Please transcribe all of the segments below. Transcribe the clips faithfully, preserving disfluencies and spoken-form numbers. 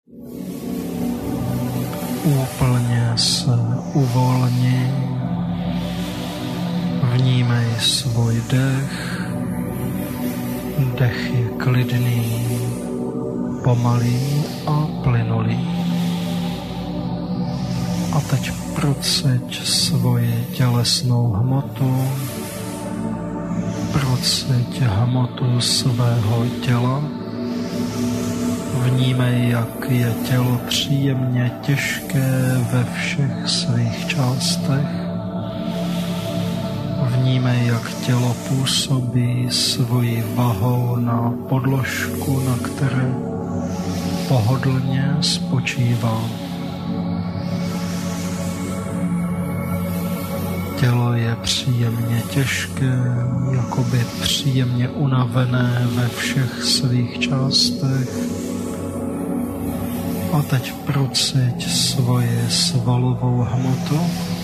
Úplně se uvolni, vnímej svůj dech. Dech je klidný, pomalý a plynulý. A teď proceď svoji tělesnou hmotu, proceď hmotu svého těla. Vnímej, jak je tělo příjemně těžké ve všech svých částech. Vnímej, jak tělo působí svojí vahou na podložku, na které pohodlně spočívá. Tělo je příjemně těžké, jakoby příjemně unavené ve všech svých částech. A teď proceď svoji svalovou hmotu,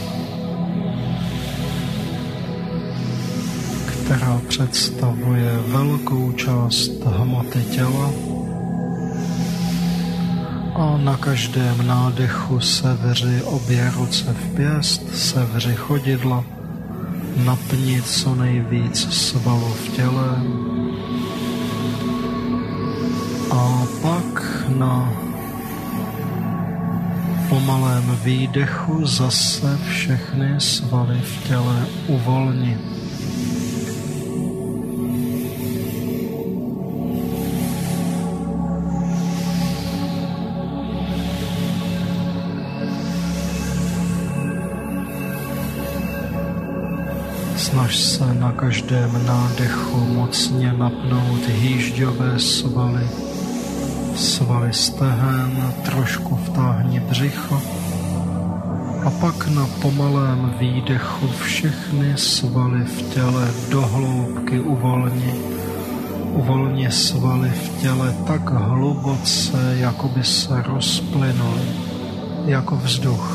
která představuje velkou část hmoty těla. A na každém nádechu sevři obě ruce v pěst, sevři chodidla, napni co nejvíc svalů v těle. A pak na pomalém výdechu zase všechny svaly v těle uvolni. Snaž se na každém nádechu mocně napnout hýžďové svaly, svaly stehen, trošku vtáhni břicho a pak na pomalém výdechu všechny svaly v těle do hloubky uvolni. Uvolni svaly v těle tak hluboce, jako by se rozplynuly, jako vzduch.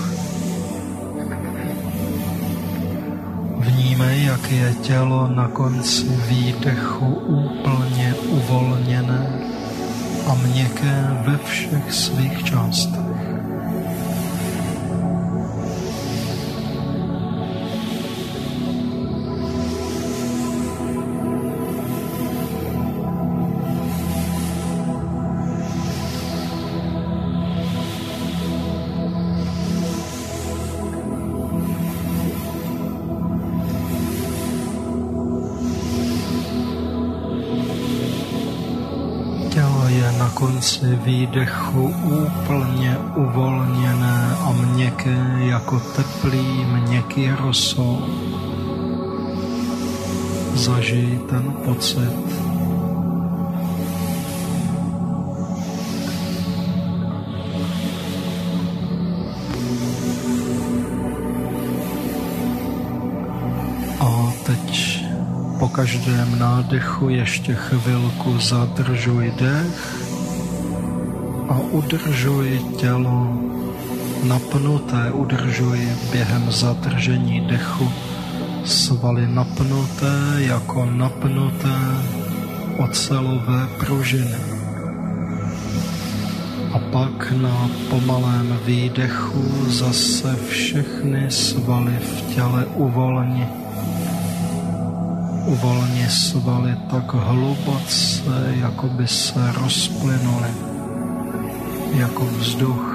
Vnímej, jak je tělo na konci výdechu úplně uvolněné a měkké ve všech svých částech. Na konci výdechu úplně uvolněné a měkké jako teplý měkký rosol. Zažij ten pocit. A teď po každém nádechu ještě chvilku zadržuj dech a udržuj tělo napnuté, udržuj během zadržení dechu svaly napnuté jako napnuté ocelové pružiny. A pak na pomalém výdechu zase všechny svaly v těle uvolni. Uvolni svaly tak hluboce, jako by se rozplynuly, jako vzduch.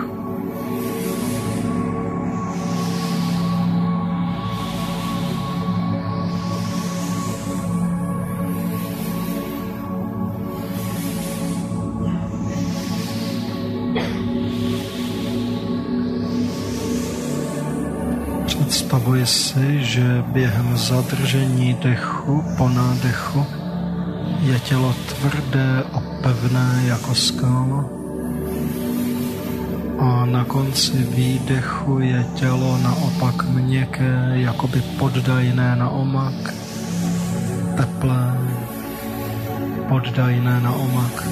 Představuj si, že během zadržení dechu po nádechu je tělo tvrdé a pevné jako skála. A na konci výdechu je tělo naopak měkké, jakoby poddajné na omak, teplé, poddajné na omak.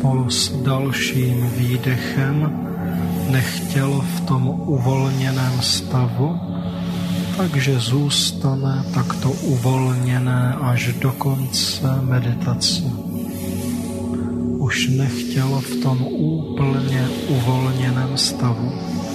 spolu s dalším výdechem nechtělo v tom uvolněném stavu, takže zůstane takto uvolněné až do konce meditace. Už nechtělo v tom úplně uvolněném stavu.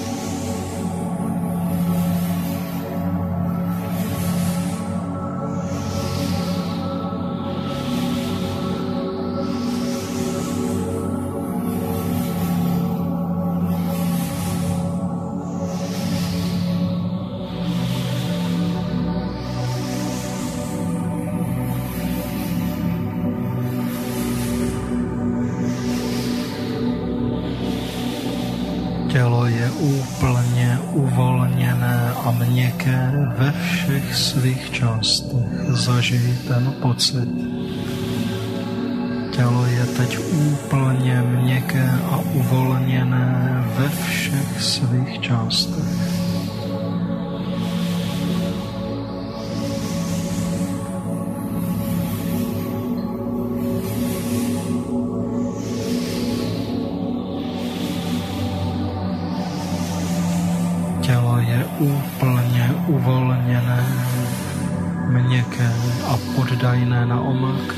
Tělo je úplně uvolněné a měkké ve všech svých částech. Zažij ten pocit. Tělo je teď úplně měkké a uvolněné ve všech svých částech. Tělo je úplně uvolněné, měkké a poddajné na omak.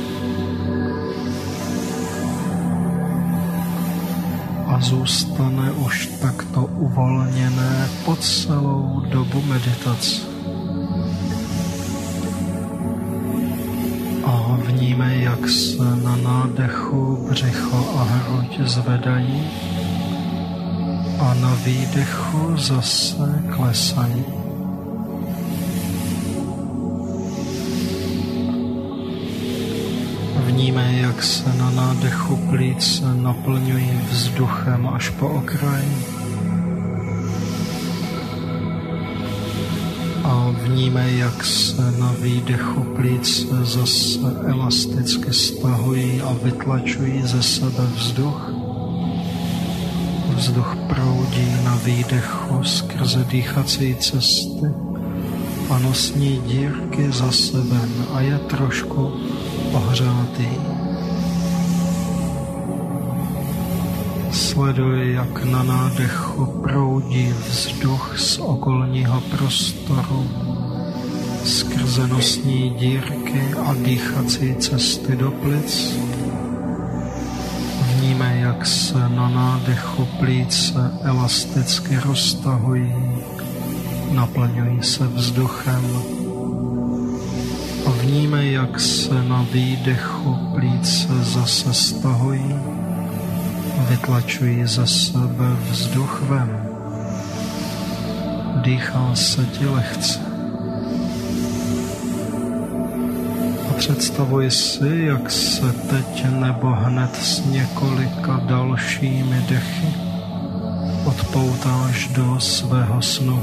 A zůstane už takto uvolněné po celou dobu meditace. A vnímej, jak se na nádechu břicho a hruď zvedají a na výdechu zase klesají. Vnímej, jak se na nádechu plíce naplňují vzduchem až po okraj. A vnímej, jak se na výdechu plíce zase elasticky stahují a vytlačují ze sebe vzduch. Vzduch proudí na výdechu skrze dýchací cesty a nosní dírky za ven a je trošku ohřátý. Sleduj, jak na nádechu proudí vzduch z okolního prostoru skrze nosní dírky a dýchací cesty do plic. Vnímej, jak se na nádechu plíce elasticky roztahují, naplňují se vzduchem. A vnímej, jak se na výdechu plíce zase stahují, vytlačují ze sebe vzduch ven. Dýchá se ti lehce. A představuj si, jak se teď nebo hned s několika dalšími dechy odpoutáš do svého snu.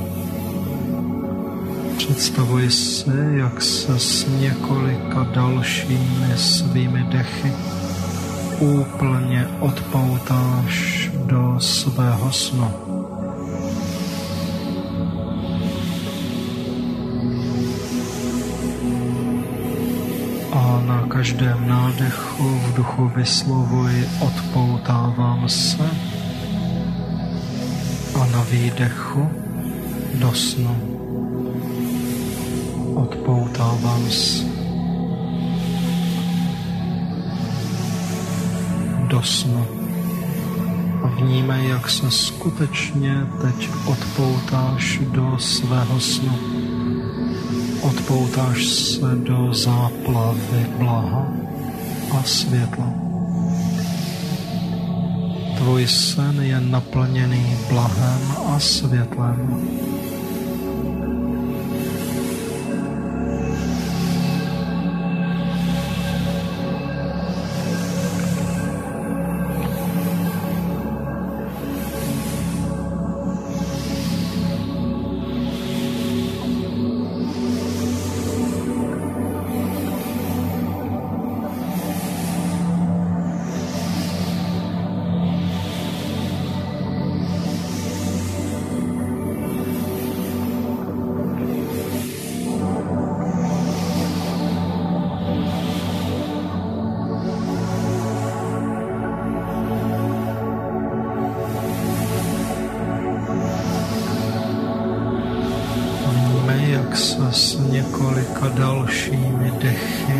Představuj si, jak se s několika dalšími svými dechy úplně odpoutáš do svého snu. A na každém nádechu v duchu vyslovuj odpoutávám se a na výdechu do snu. Odpoutávám se do snu. A vnímej, jak se skutečně teď odpoutáš do svého snu. Odpoutáš se do záplavy blaha a světla. Tvůj sen je naplněný blahem a světlem. jak se s několika dalšími dechy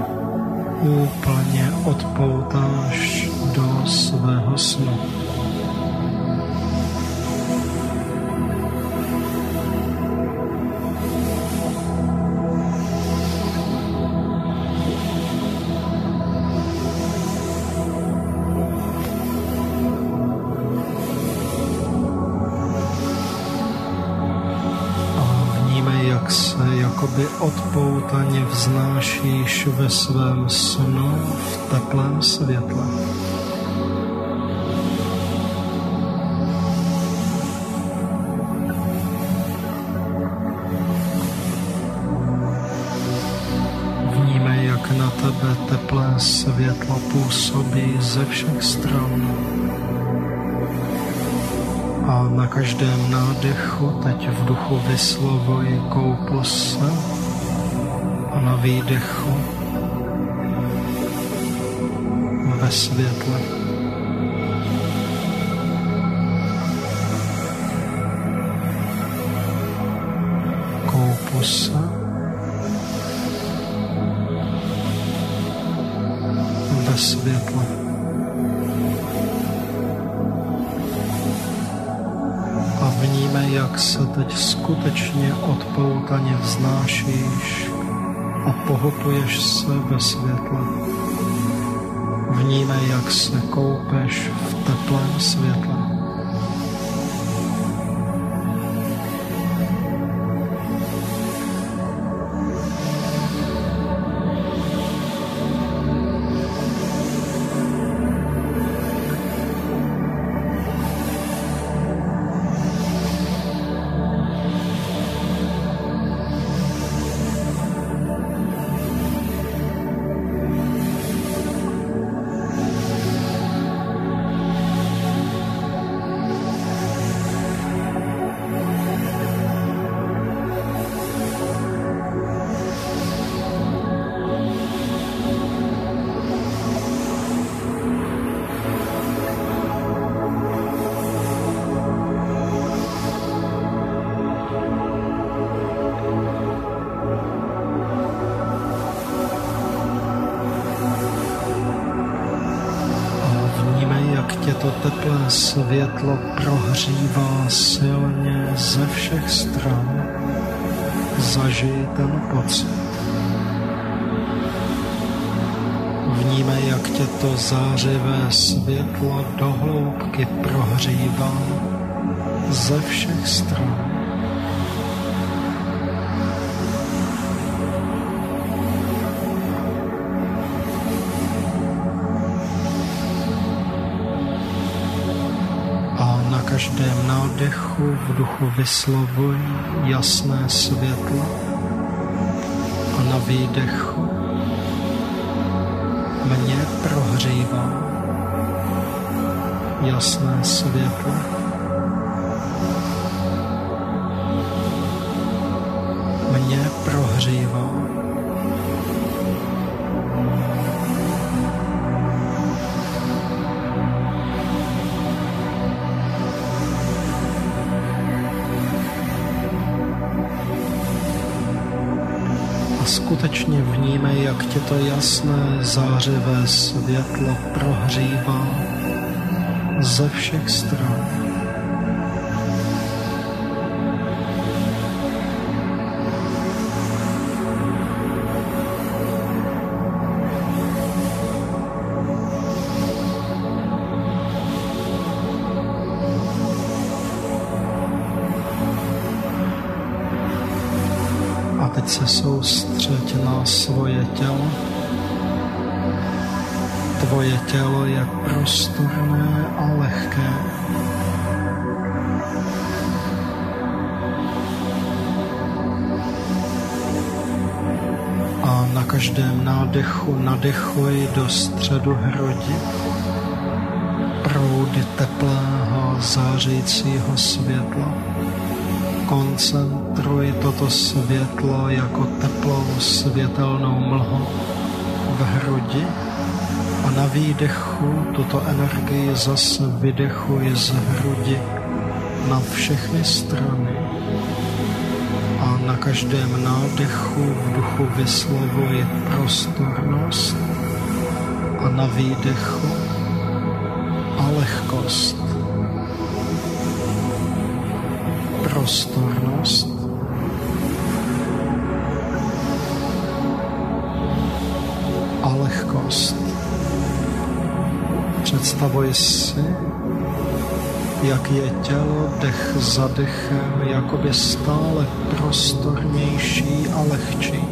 úplně odpoutáš do svého snu. Jakoby odpoutaně vznášíš ve svém snu v teplém světle. Vnímej, jak na tebe teplé světlo působí ze všech stran. A na každém nádechu teď v duchu vyslovuj koupu se a na výdechu ve světle. Koupu se ve světle. Vnímej, jak se teď skutečně odpoutaně vznášíš a pohopuješ se ve světle. Vnímej, jak se koupeš v teplém světle. To teplé světlo prohřívá silně ze všech stran. Zažij ten pocit. Vnímej, jak tě to zářivé světlo do hloubky prohřívá ze všech stran. Na každém nádechu v duchu vyslovuj jasné světlo a na výdechu mě prohřívá jasné světlo. Mě prohřívá. Skutečně vnímej, jak tě to jasné zářivé světlo prohřívá ze všech stran. Teď se soustřeď na svoje tělo. Tvoje tělo je prostorné a lehké. A na každém nádechu nadechuj do středu hrudi proudy teplého zářícího světla. Koncentruj toto světlo jako teplou světelnou mlhu v hrudi a na výdechu tuto energii zase vydechuj z hrudi na všechny strany. A na každém nádechu v duchu vyslovuji prostornost a na výdechu a lehkost. Prostornost a lehkost. Představuji si, jak je tělo dech za dechem jakoby stále prostornější a lehčí.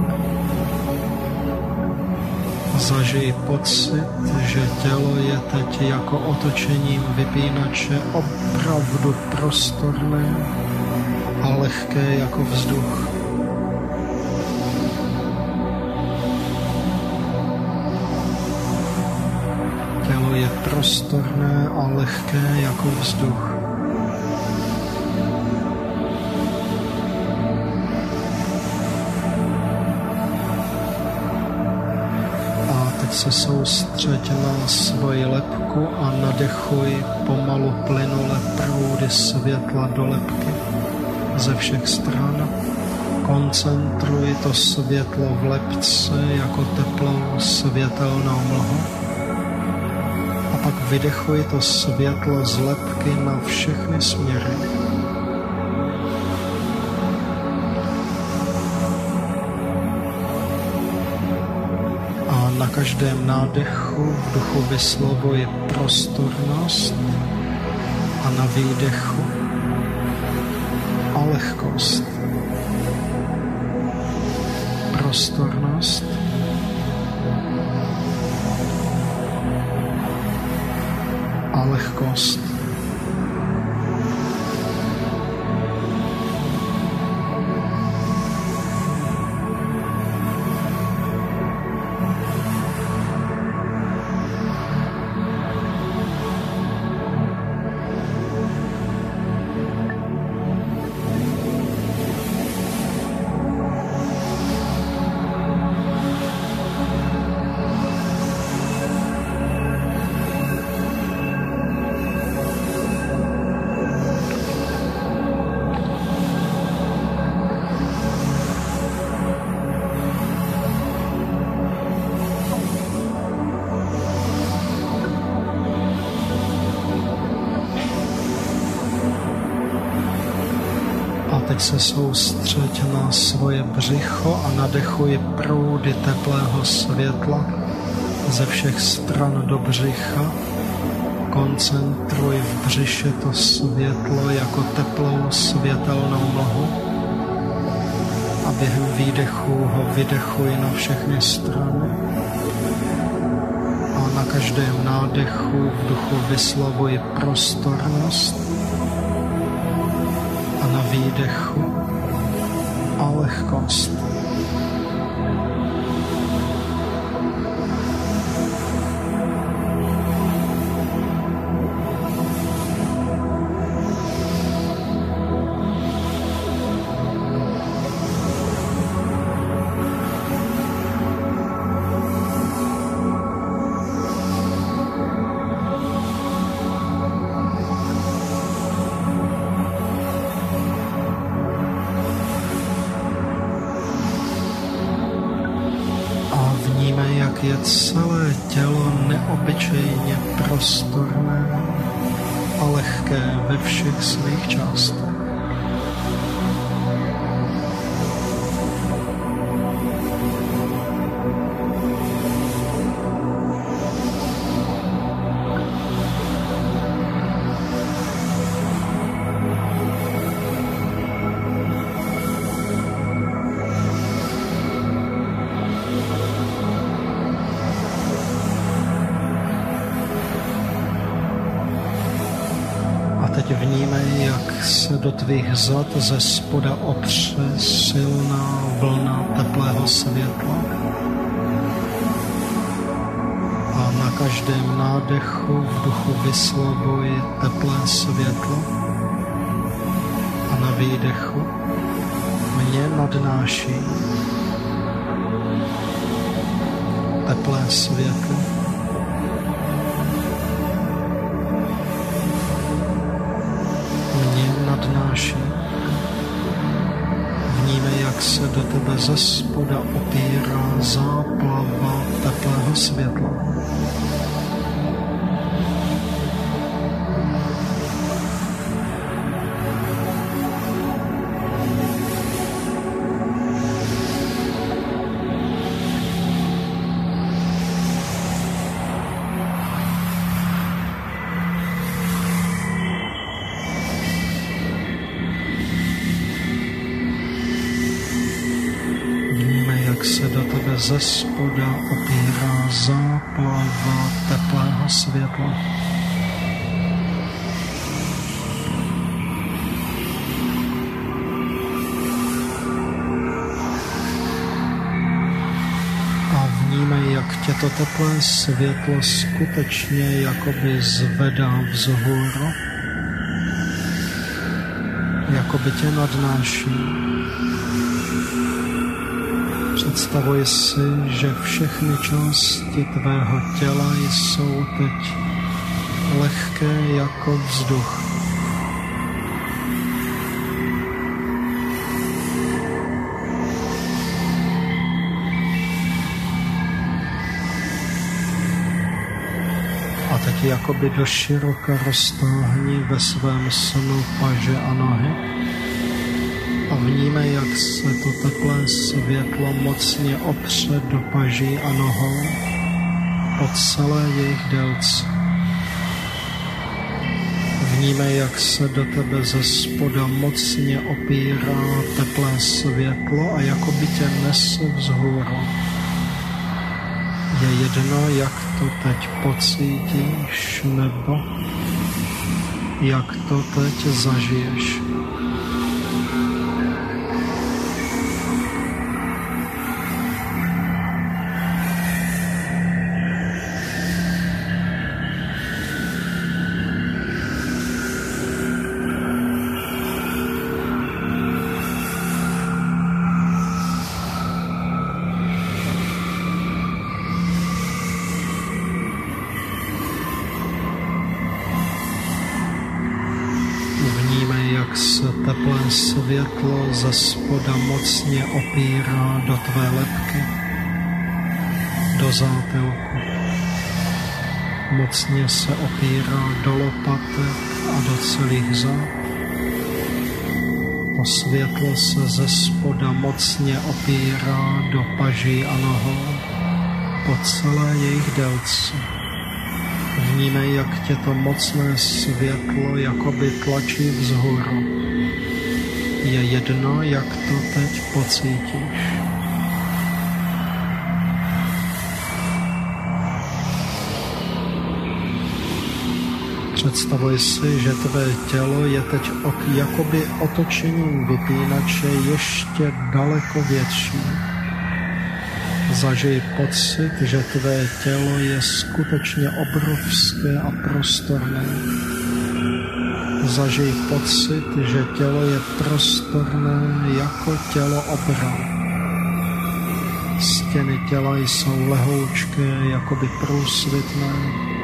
Zažij pocit, že tělo je teď jako otočením vypínače opravdu prostorné a lehké jako vzduch. Tělo je prostorné a lehké jako vzduch. Se soustřeď na svoji lebku a nadechuj pomalu plynule proudy světla do lebky ze všech stran. Koncentruj to světlo v lebce jako teplou světelnou mlhu a pak vydechuj to světlo z lebky na všechny směry. Na každém nádechu v duchu vyslovuji prostornost a na výdechu a lehkost. Prostornost a lehkost. Teď se soustřeď na svoje břicho a nadechuj proudy teplého světla ze všech stran do břicha. Koncentruj v břiše to světlo jako teplou světelnou mlhu a během výdechu ho vydechuj na všechny strany. A na každém nádechu v duchu vyslovuj prostornost a na výdechu a lehkost. Je celé tělo neobyčejně prostorné a lehké ve všech svých částech. Vnímej, jak se do tvých zad ze spoda opře silná vlna teplého světla a na každém nádechu v duchu vyslovuj teplé světlo a na výdechu mě nadnáší teplé světlo. Nadnáší jak se do tebe ze spoda opírá záplava teplého světla. Ze spoda opírá záplava teplého světla. A vnímej, jak tě to teplé světlo skutečně jakoby zvedá vzhůru, jakoby tě nadnáší. Představuj si, že všechny části tvého těla jsou teď lehké jako vzduch. A teď jakoby do široka roztáhni ve svém snu paže a nohy. A vnímej, jak se to teplé světlo mocně opře do paží a nohou po celé jejich délce. Vnímej, jak se do tebe ze spoda mocně opírá teplé světlo a jako by tě nese vzhůru. Je jedno, jak to teď pocítíš, nebo jak to teď zažiješ. Teplé světlo ze spoda mocně opírá do tvé lebky, do zátelku. Mocně se opírá do lopatek a do celých zad. To světlo se ze spoda mocně opírá do paží a nohou po celé jejich délce. Vnímej, jak tě to mocné světlo jakoby tlačí vzhůru. Je jedno, jak to teď pocítíš. Představuj si, že tvé tělo je teď ok, jakoby otočením vypínače ještě daleko větší. Zažij pocit, že tvé tělo je skutečně obrovské a prostorné. Zažij pocit, že tělo je prostorné jako tělo obra. Stěny těla jsou lehoučké, jakoby průsvitné.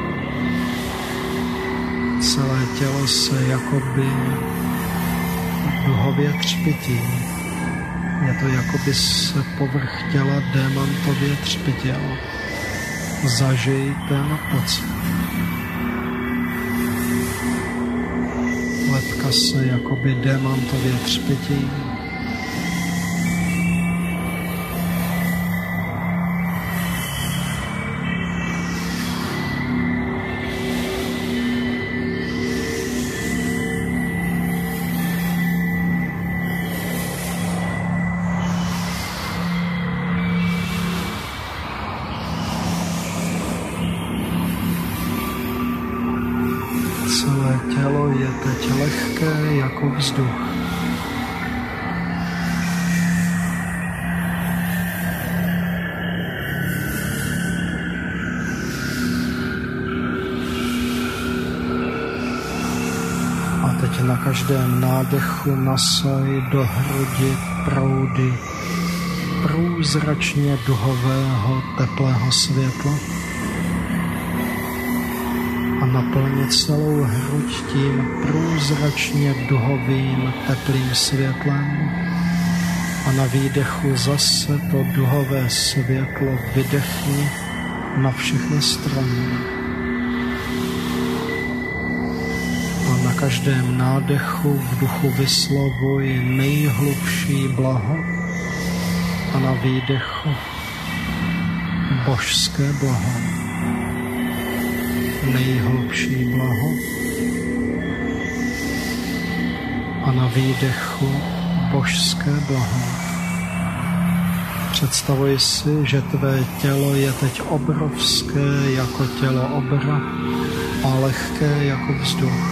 Celé tělo se jakoby duhově třpití. Je to, jakoby se povrch těla démantově třpitěl. Zažij ten pocit. Lebka se jakoby démantově třpití. Tělo je teď lehké jako vzduch. A teď na každém nádechu nasaj do hrudi proudy průzračně duhového teplého světla. A naplně celou hruď tím průzračně duhovým teplým světlem. A A na výdechu zase to duhové světlo vydechni na všechny strany. A na každém nádechu v duchu vyslovuj nejhlubší blaho a na výdechu božské blaho. Nejhlubší blaho a na výdechu božské blaho. Představuj si, že tvé tělo je teď obrovské jako tělo obra a lehké jako vzduch.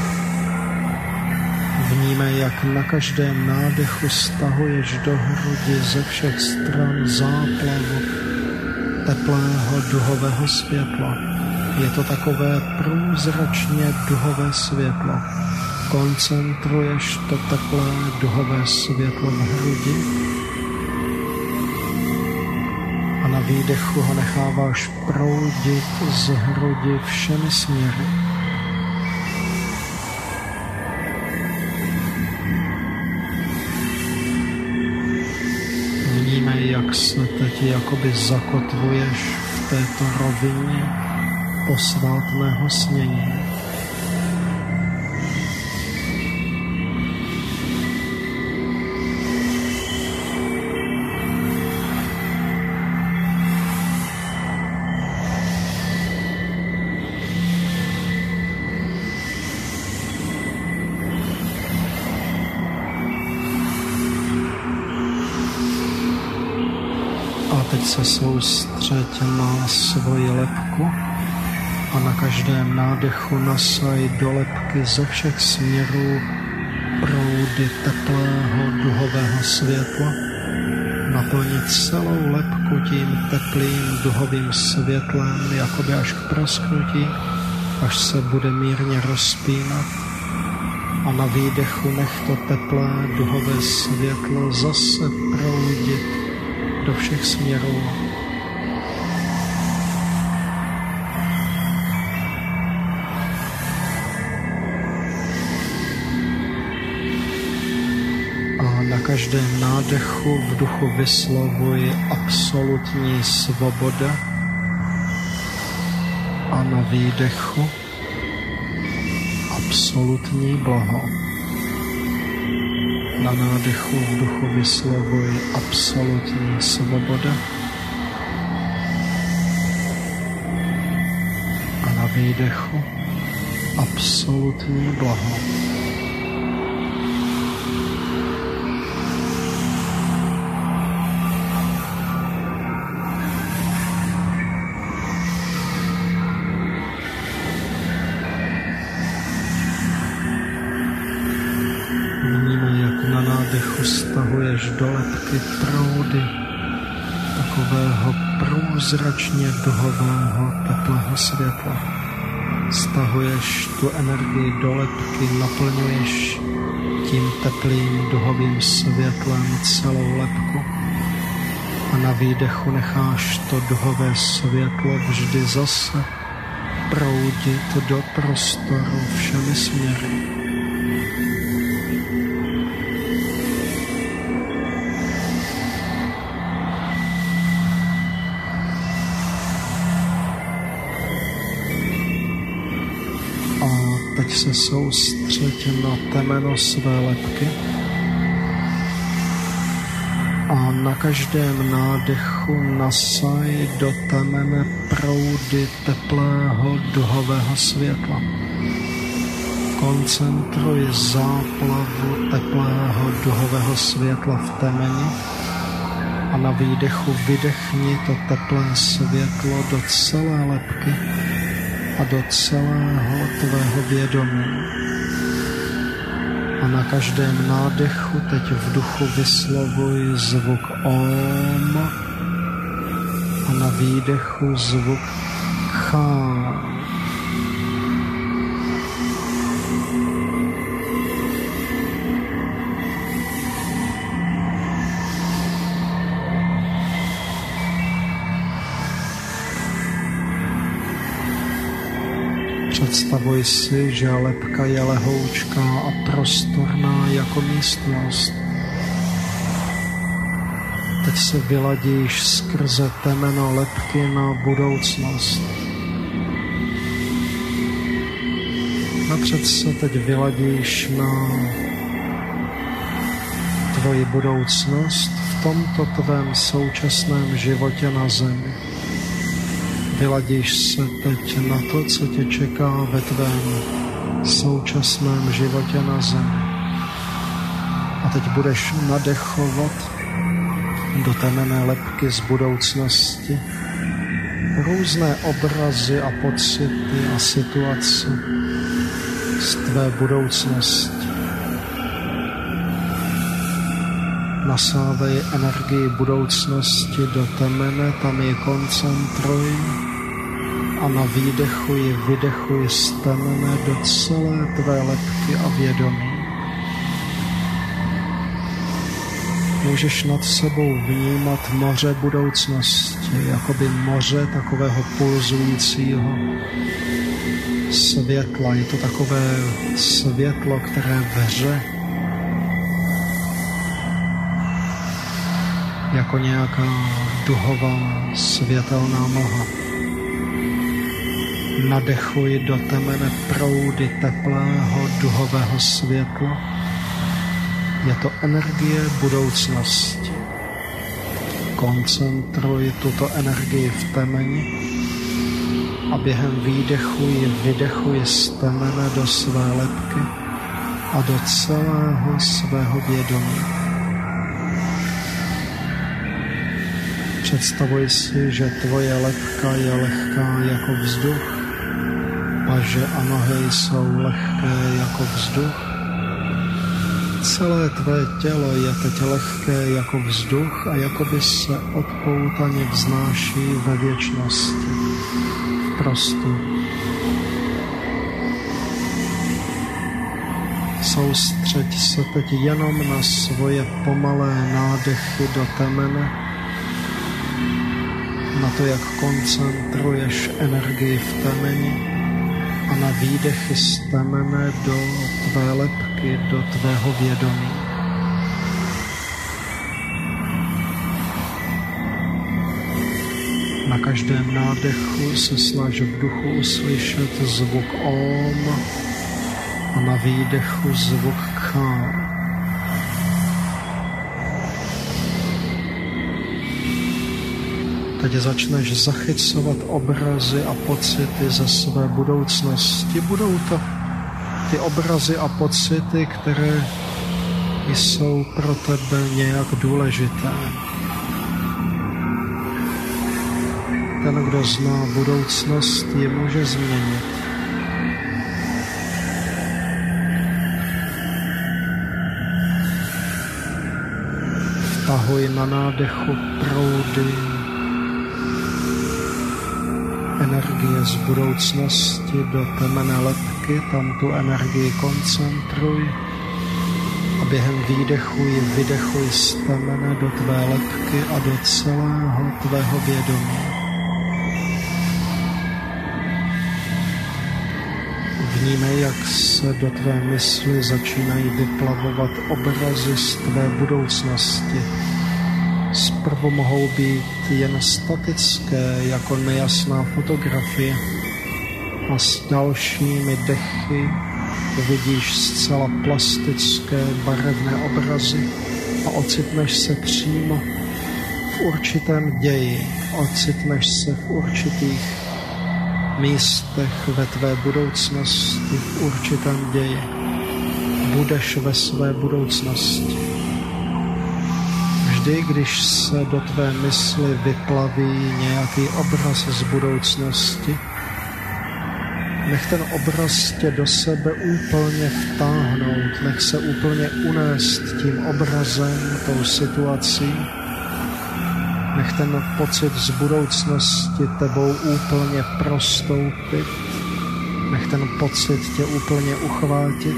Vnímej, jak na každém nádechu stahuješ do hrudi ze všech stran záplavu teplého duhového světla. Je to takové průzračně duhové světlo. Koncentruješ to teplé duhové světlo v hrudi a na výdechu ho necháváš proudit z hrudi všemi směry. Vnímej, jak se teď jakoby zakotvuješ v této rovině posvátného snění. Teď se soustřeď na svoji lebku a na každém nádechu nasaj do lebky ze všech směrů proudy teplého duhového světla. Naplnit celou lebku tím teplým duhovým světlem, jakoby až k prasknutí, až se bude mírně rozpínat. A na výdechu nech to teplé duhové světlo zase proudit do všech směrů. A na každém nádechu v duchu vyslovuj absolutní svoboda a na výdechu absolutní blaho. Na nádechu v duchu vyslovuj absolutní svoboda a na výdechu absolutní blaho. Stahuješ do lebky proudy takového průzračně duhového teplého světla. Stahuješ tu energii do lebky, naplňuješ tím teplým duhovým světlem celou lebku a na výdechu necháš to duhové světlo vždy zase proudit do prostoru všemi směry. Teď se soustřeď na temeno své lebky a na každém nádechu nasaj do temene proudy teplého duhového světla. Koncentruj záplavu teplého duhového světla v temeni a na výdechu vydechni to teplé světlo do celé lebky a do celého tvého vědomí. A na každém nádechu teď v duchu vyslovuj zvuk Om a na výdechu zvuk Chá. Představuj si, že lebka je lehoučká a prostorná jako místnost. teď se vyladíš skrze temeno lebky na budoucnost. Napřed se teď vyladíš na tvoji budoucnost v tomto tvém současném životě na zemi. Vyladíš se teď na to, co tě čeká ve tvém současném životě na zemi. A teď budeš nadechovat do temenné lebky z budoucnosti různé obrazy a pocity a situace z tvé budoucnosti. Nasávej energii budoucnosti do temene, tam ji koncentruj a na výdechu ji vydechuj z temene do celé tvé lebky a vědomí. Můžeš nad sebou vnímat moře budoucnosti, jakoby moře takového pulzujícího světla. Je to takové světlo, které vře jako nějaká duhová světelná mlha. Nadechuj do temene proudy teplého duhového světla. Je to energie budoucnosti. Koncentruj tuto energii v temeni a během výdechu ji vydechuj z temene do své lebky a do celého svého vědomí. Představuj si, že tvoje lebka je lehká jako vzduch, paže a nohy jsou lehké jako vzduch. Celé tvé tělo je teď lehké jako vzduch a jakoby se odpoutaně vznáší ve věčnosti, v prostoru. Soustřeď se teď jenom na svoje pomalé nádechy do temene, na to, jak koncentruješ energii v temeni a na výdechy z temene do tvé lebky, do tvého vědomí. Na každém nádechu se snaž v duchu uslyšet zvuk Om a na výdechu zvuk Kha. Teď začneš zachycovat obrazy a pocity ze své budoucnosti. Budou to ty obrazy a pocity, které jsou pro tebe nějak důležité. Ten, kdo zná budoucnost, ji může změnit. Vtahuj na nádechu proudy energie z budoucnosti do temene lebky, tam tu energii koncentruj a během výdechu ji vydechuj z temene do tvé lebky a do celého tvého vědomí. Vnímej, jak se do tvé mysli začínají vyplavovat obrazy z tvé budoucnosti. Zprvu mohou být jen statické, jako nejasná fotografie, a s dalšími dechy uvidíš zcela plastické barevné obrazy a ocitneš se přímo v určitém ději, ocitneš se v určitých místech ve tvé budoucnosti, v určitém ději. Budeš ve své budoucnosti. Vždy, když se do tvé mysli vyplaví nějaký obraz z budoucnosti, nech ten obraz tě do sebe úplně vtáhnout, nech se úplně unést tím obrazem, tou situací. Nech ten pocit z budoucnosti tebou úplně prostoupit, nech ten pocit tě úplně uchvátit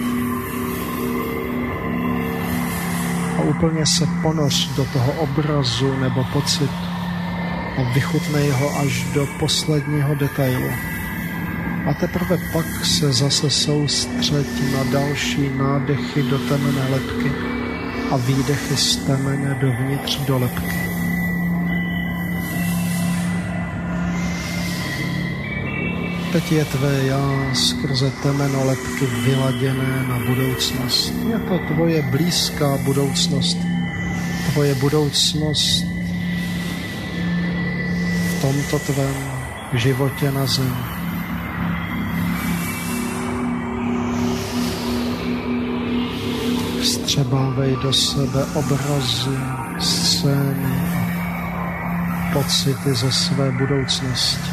a úplně se ponoř do toho obrazu nebo pocitu a vychutnej ho až do posledního detailu. A teprve pak se zase soustřeď na další nádechy do temné lebky a výdechy z temene dovnitř do lebky. teď je tvé já skrze temeno lebky vyladěné na budoucnost. Je to tvoje blízká budoucnost. Tvoje budoucnost v tomto tvém životě na zemi. Vstřebávej do sebe obrazy, scény a pocity ze své budoucnosti.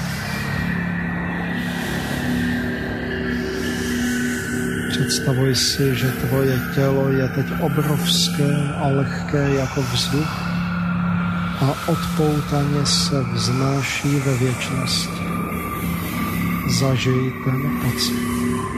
Představuj si, že tvoje tělo je teď obrovské a lehké jako vzduch a odpoutaně se vznáší ve věčnosti. Zažij ten pocit.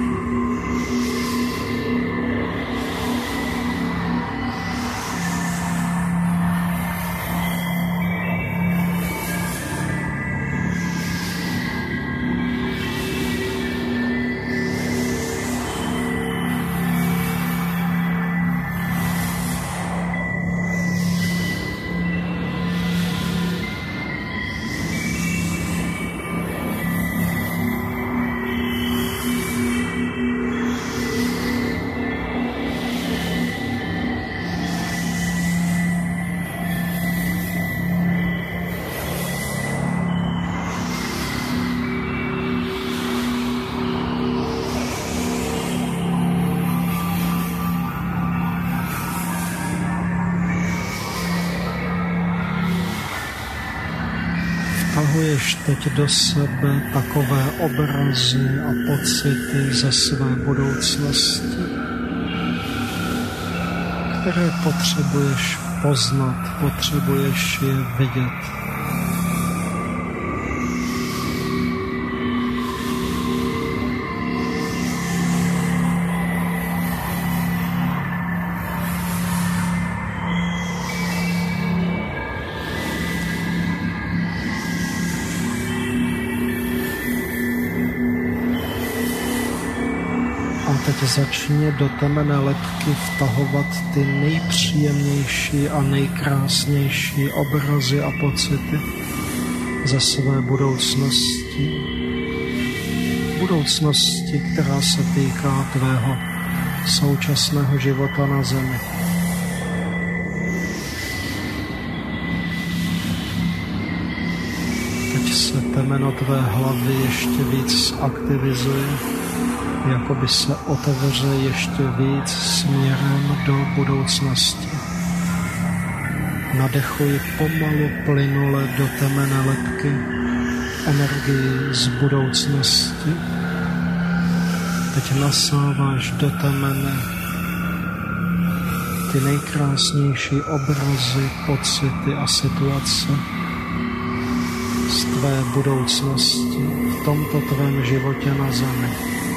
Vtahuješ teď do sebe takové obrazy a pocity ze své budoucnosti, které potřebuješ poznat, potřebuješ je vidět. Teď začni do temné lebky vtahovat ty nejpříjemnější a nejkrásnější obrazy a pocity ze své budoucnosti. Budoucnosti, která se týká tvého současného života na zemi. Teď se temeno tvé hlavy ještě víc aktivizuje. Jakoby se otevře ještě víc směrem do budoucnosti. Nadechuj pomalu plynule do temné lebky energii z budoucnosti. Teď nasáváš do temene ty nejkrásnější obrazy, pocity a situace z tvé budoucnosti v tomto tvém životě na zemi.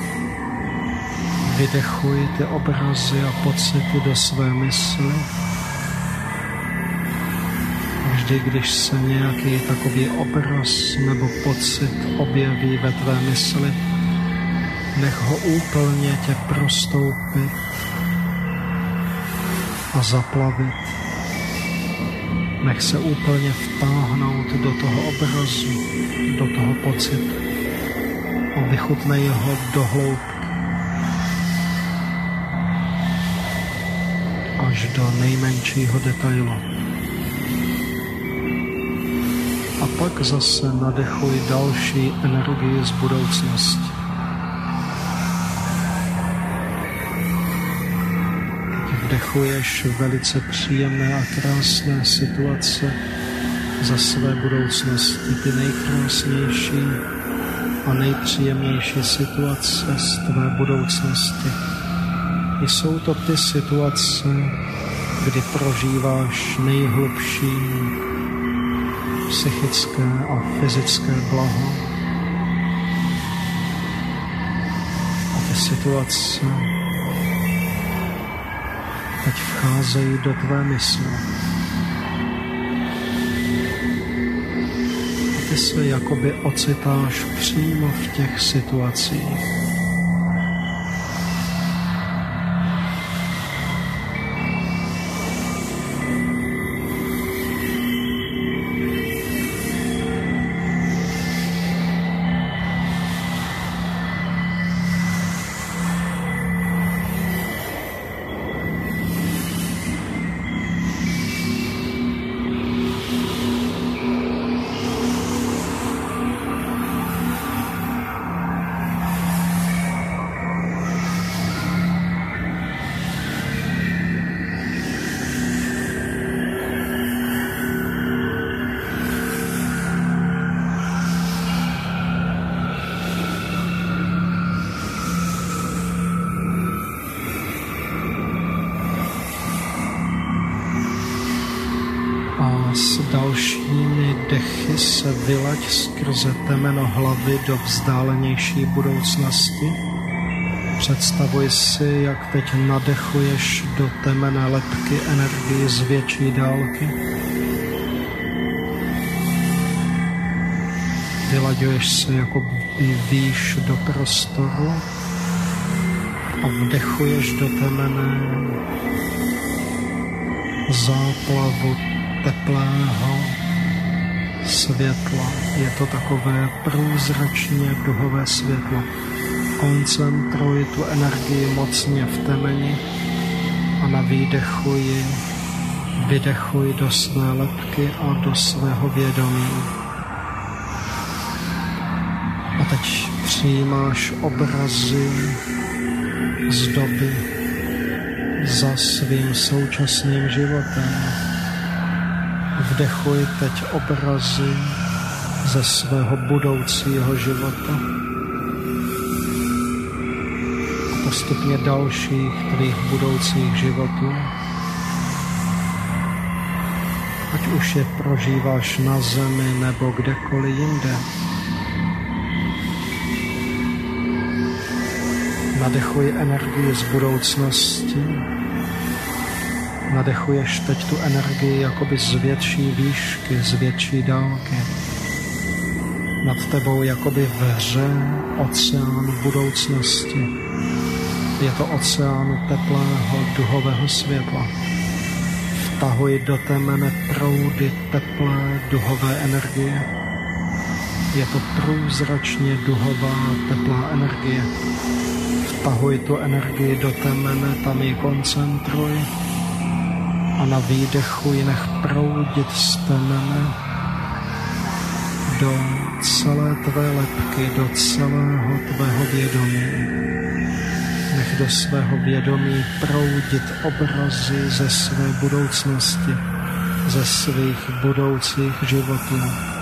Vydechuj ty obrazy a pocity do své mysli. Vždy, když se nějaký takový obraz nebo pocit objeví ve tvé mysli, nech ho úplně tě prostoupit a zaplavit. Nech se úplně vtáhnout do toho obrazu, do toho pocitu a vychutnej ho do hloubky. Až do nejmenšího detailu. A pak zase nadechuj další energii z budoucnosti. Teď vdechuješ velice příjemné a krásné situace ze své budoucnosti, ty nejkrásnější a nejpříjemnější situace z tvé budoucnosti. Jsou to ty situace, kdy prožíváš nejhlubší psychické a fyzické blaho. A ty situace teď vcházejí do tvé mysle. A ty se jakoby ocitáš přímo v těch situacích. výdechy se vylaď skrze temeno hlavy do vzdálenější budoucnosti. Představuj si, jak teď nadechuješ do temené lebky energii z větší dálky. Vylaďuješ se jako výš do prostoru a vdechuješ do temene záplavu teplého světla. Je to takové průzračně duhové světlo. Koncentruj tu energii mocně v temeni a na výdechu ji vydechuj do své lebky a do svého vědomí. A teď přijímáš obrazy z doby za svým současným životem. Vdechuj teď obrazy ze svého budoucího života a postupně dalších tvých budoucích životů. Ať už je prožíváš na zemi nebo kdekoliv jinde. Nadechuj energii z budoucnosti. Nadechuješ teď tu energii jakoby z větší výšky, z větší dálky. Nad tebou jakoby v hře oceán budoucnosti. Je to oceán teplého duhového světla. Vtahuj do temene proudy teplé duhové energie. Je to průzračně duhová teplá energie. Vtahuj tu energii do temene, tam ji koncentruj a na výdechu ji nech proudit z temene do celé tvé lebky, do celého tvého vědomí. Nech do svého vědomí proudit obrazy ze své budoucnosti, ze svých budoucích životů.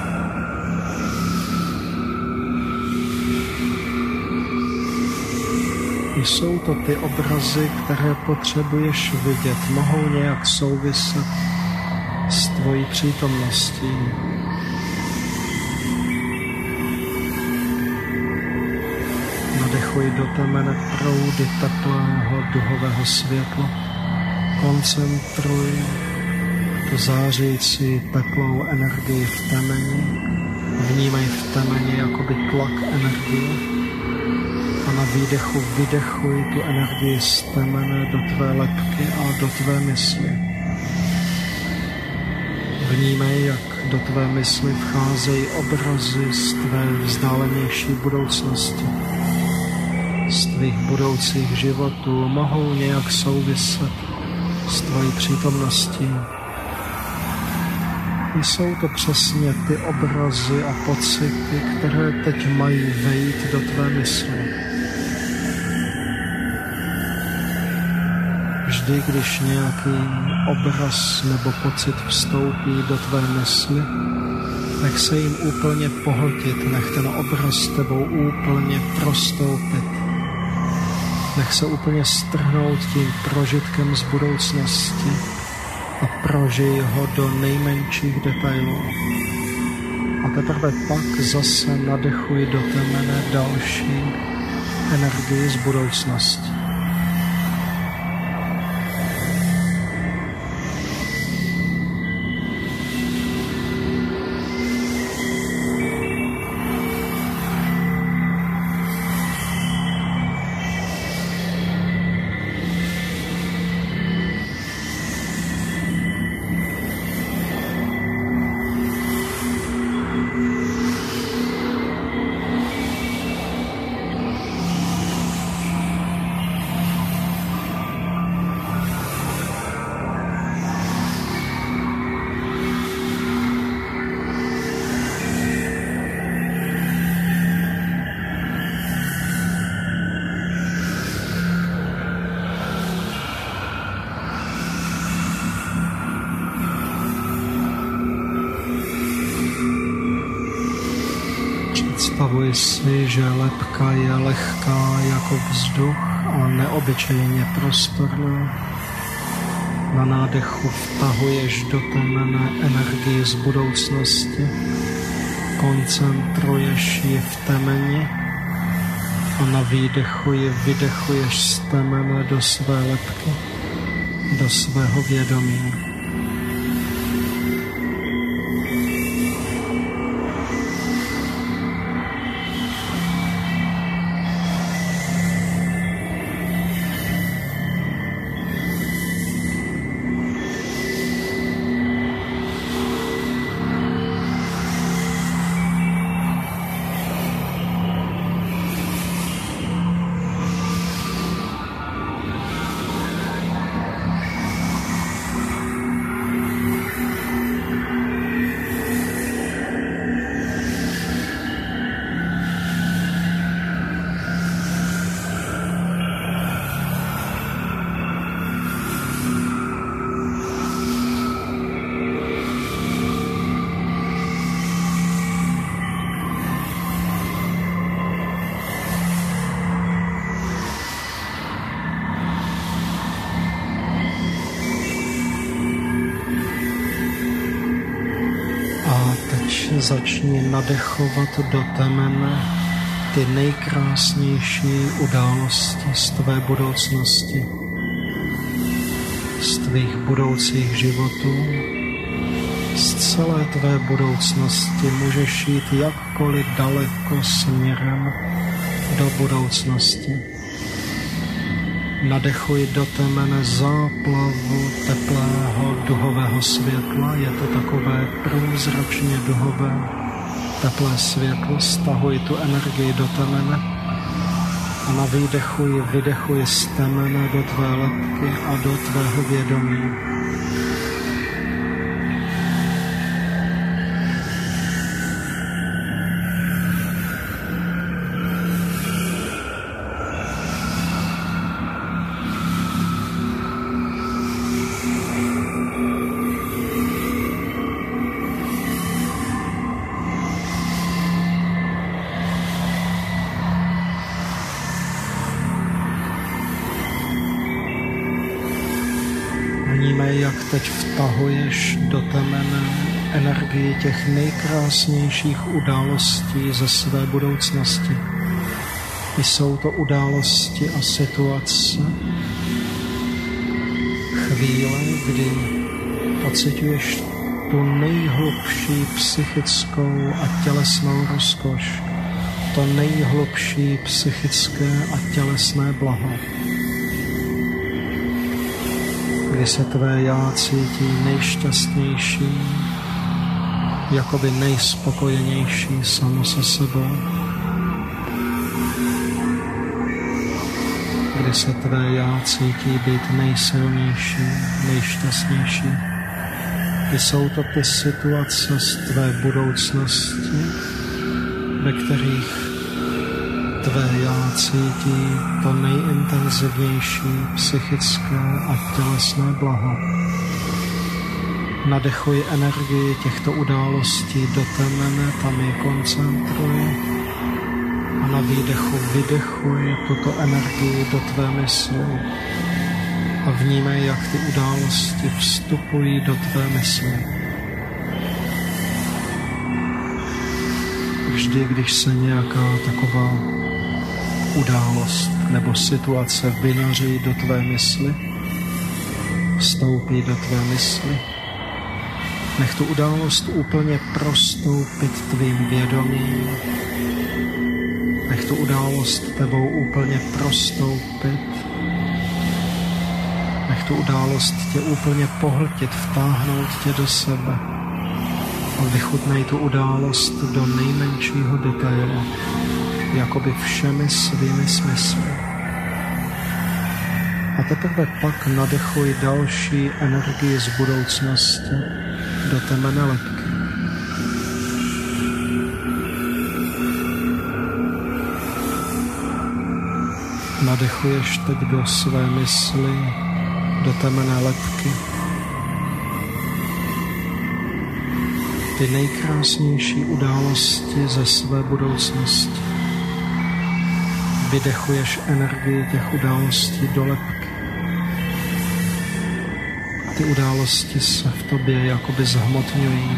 Jsou to ty obrazy, které potřebuješ vidět, mohou nějak souviset s tvojí přítomností. Nadechuj do temene proudy teplého duhového světla. Koncentruj tu zářící teplou energii v temeni. Vnímej v temeni jakoby tlak energie. A na výdechu vydechuj tu energii z temene do tvé lebky a do tvé mysli. Vnímej, jak do tvé mysli vcházejí obrazy z tvé vzdálenější budoucnosti. Z tvých budoucích životů mohou nějak souviset s tvojí přítomností. Jsou to přesně ty obrazy a pocity, které teď mají vejít do tvé mysli. Vždy, když nějaký obraz nebo pocit vstoupí do tvé mysli, nech se jim úplně pohltit, nech ten obraz tebou úplně prostoupit. Nech se úplně strhnout tím prožitkem z budoucnosti a prožij ho do nejmenších detailů. A teprve pak zase nadechuj do temene další energii z budoucnosti. Představuj si, že lebka je lehká jako vzduch a neobyčejně prostorná. Na nádechu vtahuješ do temene energii z budoucnosti, koncentruješ ji v temeni a na výdechu ji vydechuješ z temene do své lebky, do svého vědomí. Začni nadechovat do temene ty nejkrásnější události z tvé budoucnosti, z tvých budoucích životů, z celé tvé budoucnosti. Můžeš jít jakkoliv daleko směrem do budoucnosti. Nadechuj do temene záplavu teplého duhového světla. Je to takové průzračně duhové teplé světlo. Stahuj tu energii do temene a na výdechu ji vydechuj z temene do tvé lebky a do tvého vědomí. Jak teď vtahuješ do temene energii těch nejkrásnějších událostí ze své budoucnosti. Jsou to události a situace, chvíle, kdy pociťuješ tu nejhlubší psychickou a tělesnou rozkoš, to nejhlubší psychické a tělesné blaho, kdy se tvé já cítí nejšťastnější, jakoby nejspokojenější samo se sebou. Kdy se tvé já cítí být nejsilnější, nejšťastnější. Jsou to ty situace z tvé budoucnosti, ve kterých tvé já cítí to nejintenzivnější psychické a tělesné blaho. Nadechuj energii těchto událostí do temene, tam ji koncentruj a na výdechu vydechuj tuto energii do tvé mysli a vnímej, jak ty události vstupují do tvé mysli. Vždy, když se nějaká taková událost nebo situace vynoří do tvé mysli, vstoupí do tvé mysli, nech tu událost úplně prostoupit tvým vědomím, nech tu událost tebou úplně prostoupit, nech tu událost tě úplně pohltit, vtáhnout tě do sebe a vychutnej tu událost do nejmenšího detailu, jakoby všemi svými smysly. A teprve pak nadechuj další energii z budoucnosti do temene lebky. Nadechuješ teď do své mysli, do temene lebky, ty nejkrásnější události ze své budoucnosti. Vydechuješ energii těch událostí do lebky. ty události se v tobě jakoby zhmotňují.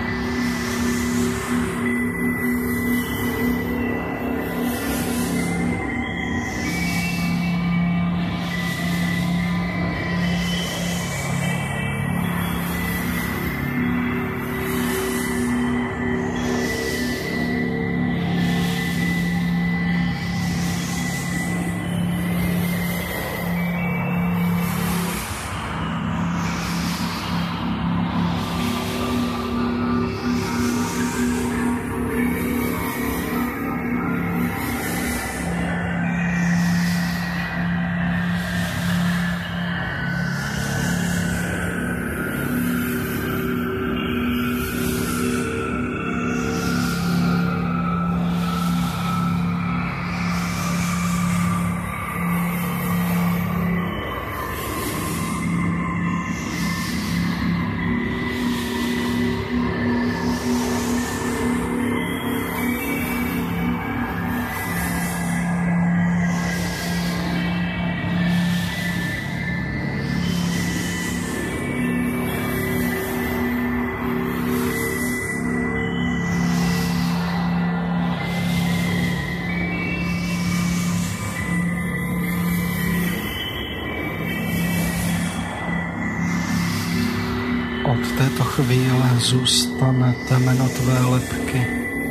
Od této chvíle zůstane temeno tvé lebky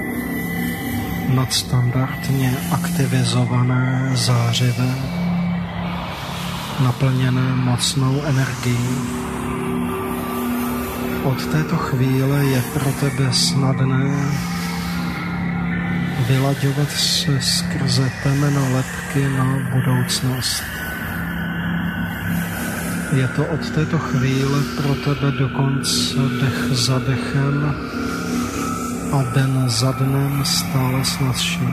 nadstandardně aktivizované, zářivé, naplněné mocnou energií. Od této chvíle je pro tebe snadné vylaďovat se skrze temeno lebky na budoucnost. Je to od této chvíle pro tebe dokonce dech za dechem a den za dnem stále snazší.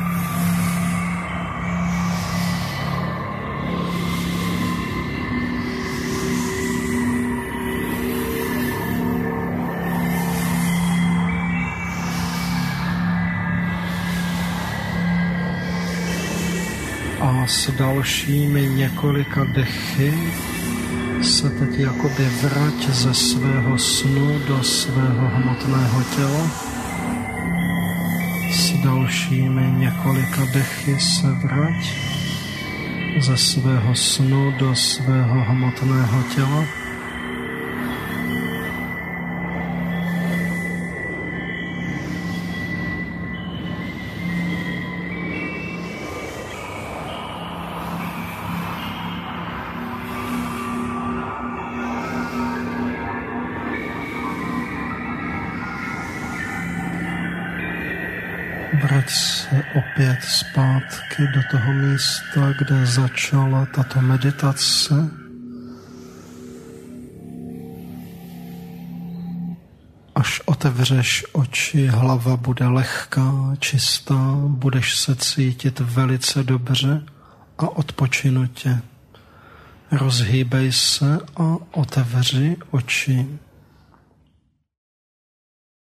A s dalšími několika dechy se teď jakoby vrať ze svého snu do svého hmotného těla. S dalšími několika dechy se vrať ze svého snu do svého hmotného těla. Vrať se opět zpátky do toho místa, kde začala tato meditace. Až otevřeš oči, hlava bude lehká, čistá, budeš se cítit velice dobře a odpočinutě. Rozhýbej se a otevři oči.